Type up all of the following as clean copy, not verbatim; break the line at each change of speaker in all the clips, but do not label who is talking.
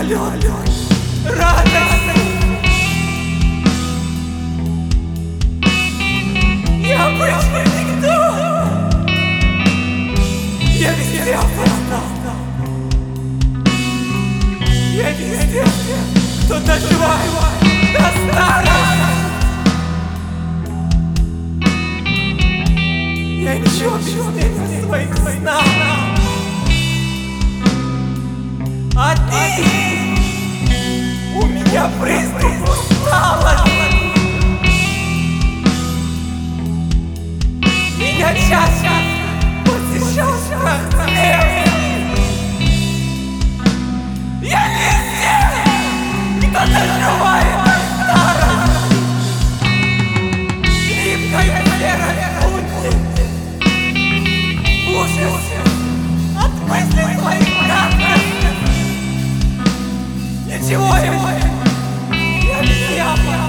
радость. Я обычный никто. Я везде опознал. Я везде, кто доживает до старости. Я ничего без тебя своих снах. А ты у меня приступ усталости. Меня часто посещал страх смерти. Я везде, кто доживает до старости. Липкая серая путь, ужас от мыслей твоих гадостей. Ничего, я везде опасен.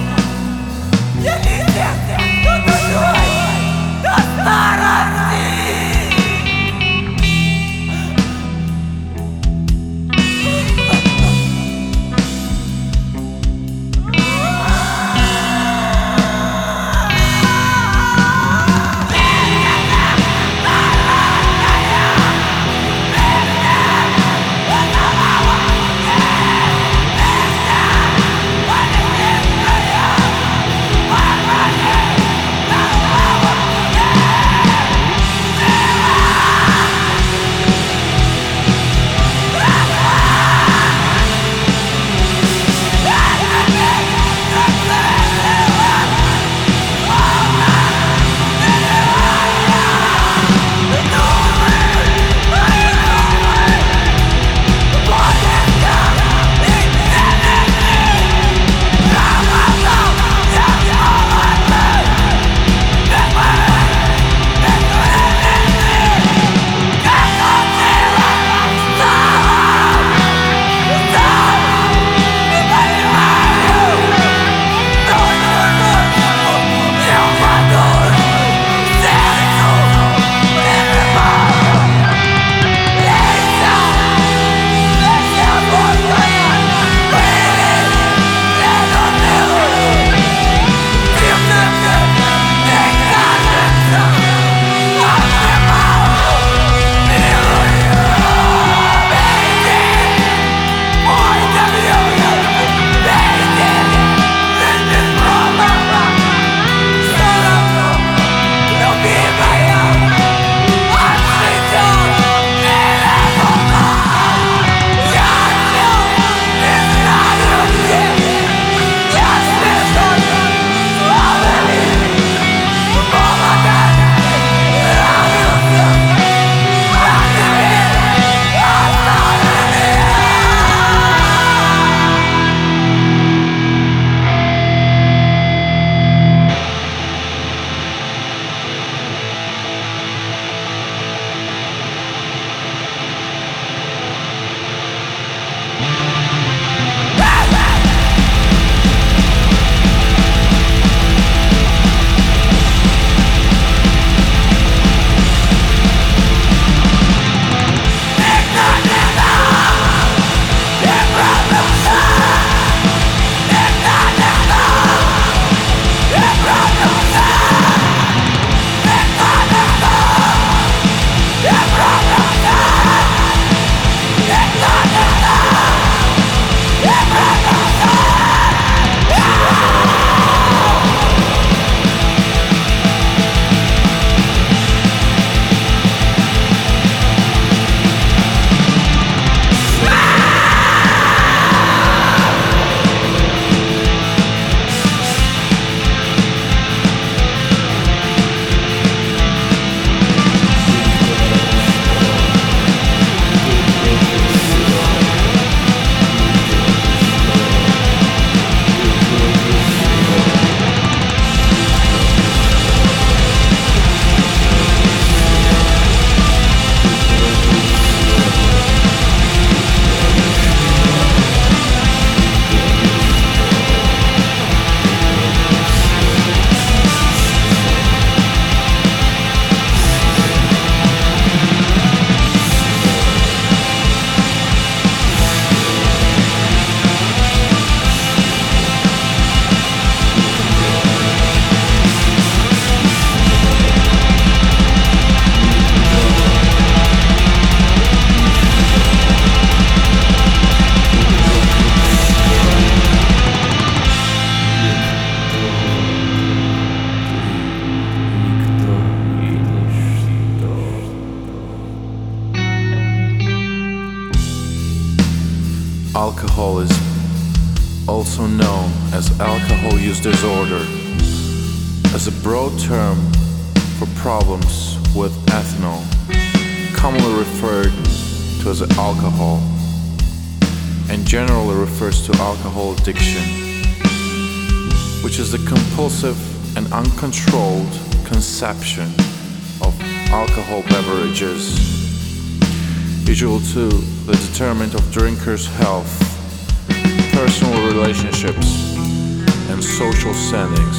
Alcoholism, also known as alcohol use disorder, is a broad term for problems with ethanol, commonly referred to as alcohol, and generally refers to alcohol addiction, which is the compulsive and uncontrolled consumption of alcohol beverages, usually to the detriment of drinkers' health, personal relationships, and social standings.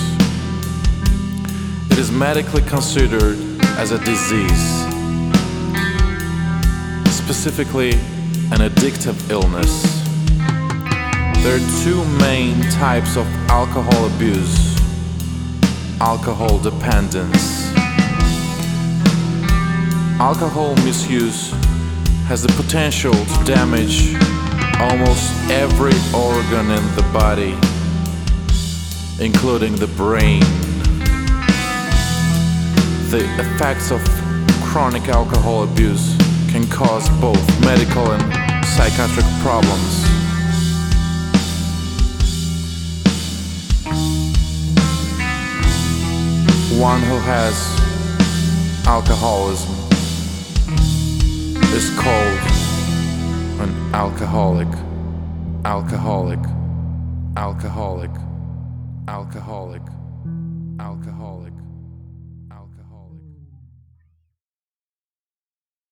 It is medically considered as a disease, specifically an addictive illness. There are two main types of alcohol abuse: alcohol dependence. Alcohol misuse has the potential to damage almost every organ in the body, including the brain. The effects of chronic alcohol abuse can cause both medical and psychiatric problems. One who has alcoholism is called an alcoholic, alcoholic, alcoholic, alcoholic.